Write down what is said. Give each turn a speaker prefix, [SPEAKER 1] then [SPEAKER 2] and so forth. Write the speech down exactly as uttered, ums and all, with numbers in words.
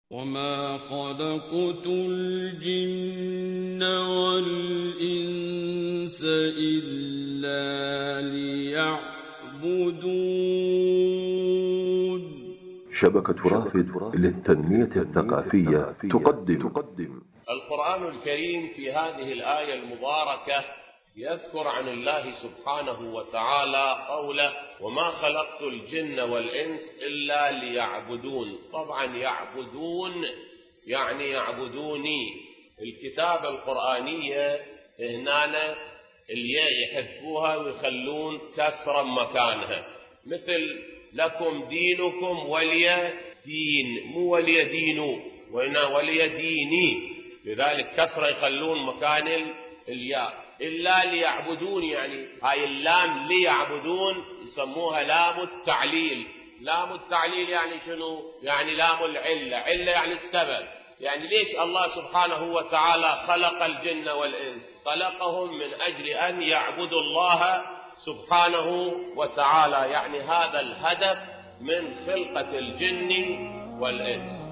[SPEAKER 1] وما خلقت الجن والإنس إلا ليعبدون.
[SPEAKER 2] شبكة رافد للتنمية الثقافية تقدم تقدم
[SPEAKER 3] القرآن الكريم في هذه الآية المباركة يذكر عن الله سبحانه وتعالى قوله: وما خلقت الجن والإنس إلا ليعبدون. طبعا يعبدون يعني يعبدوني. الكتابة القرآنية هنا الياء يحذفوها ويخلون كسرا مكانها، مثل لكم دينكم ولي دين، مو ولي دينو، وإنا ولي ديني، لذلك كسرة يخلون مكان الياء. إلا ليعبدون يعني هاي اللام ليعبدون يسموها لام التعليل. لام التعليل يعني شنو؟ يعني لام العلة. علة يعني السبب. يعني ليش الله سبحانه وتعالى خلق الجن والإنس؟ خلقهم من أجل أن يعبدوا الله سبحانه وتعالى، يعني هذا الهدف من خلقة الجن والإنس.